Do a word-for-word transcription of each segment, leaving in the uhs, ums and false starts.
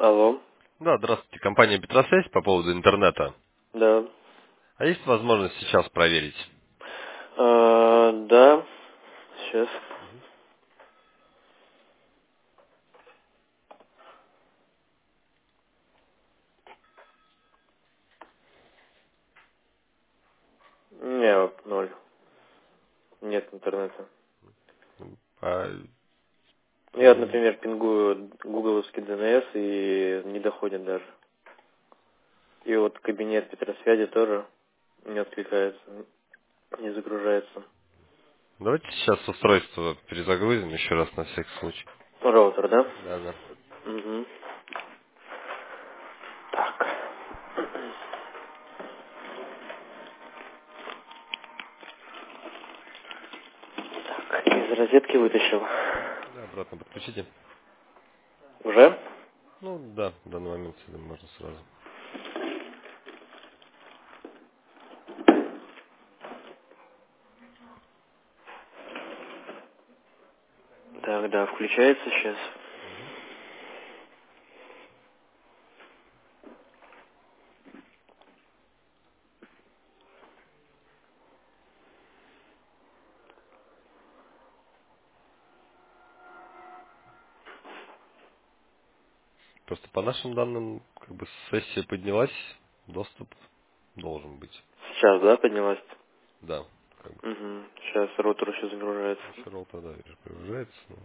Алло. Да, здравствуйте. Компания Петросвязь по поводу интернета. Да. А есть возможность сейчас проверить? А, да. Сейчас. Не, вот ноль. Нет интернета. А, Я, вот, например, пингую гугловский ди эн эс и не доходит даже. И вот кабинет Петросвязи тоже не откликается, не загружается. Давайте сейчас устройство перезагрузим еще раз на всякий случай. Роутер, да? Да, да. Угу. Так. Так, из розетки вытащил. Да, обратно подключите. Уже? Ну да, в данный момент сюда можно сразу. Так, да, включается сейчас. Просто по нашим данным, как бы сессия поднялась, доступ должен быть. Сейчас, да, поднялась? Да, как бы. Угу. Сейчас роутер еще загружается. Еще ролл тогда вижу, прогружается. но-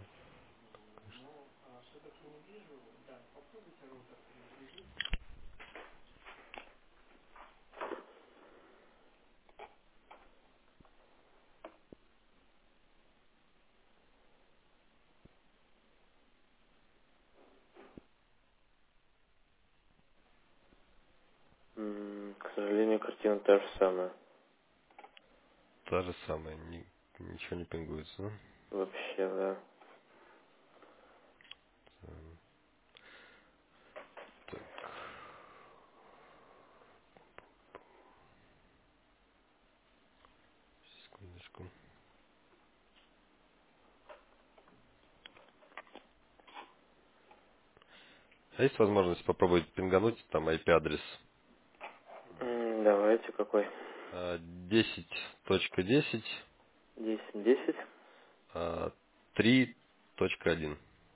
М, К сожалению, картина та же самая. Та же самая, ни- ничего не пингуется, да? Вообще, да. Так, секундочку. А есть возможность попробовать пингануть там ай пи-адрес М, Давайте, какой? а, десять точка десять Десять, десять. а, три точка один.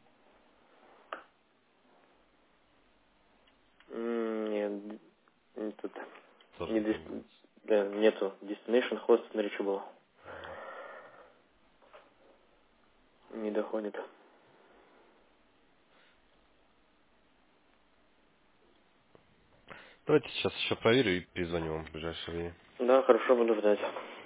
М, Нет, не тут. Тоже Не не дес- пингуется. да, нету. Destination host unreachable. Не доходит. Давайте сейчас еще проверю и перезвоню вам в ближайшее время. Да, хорошо, буду ждать.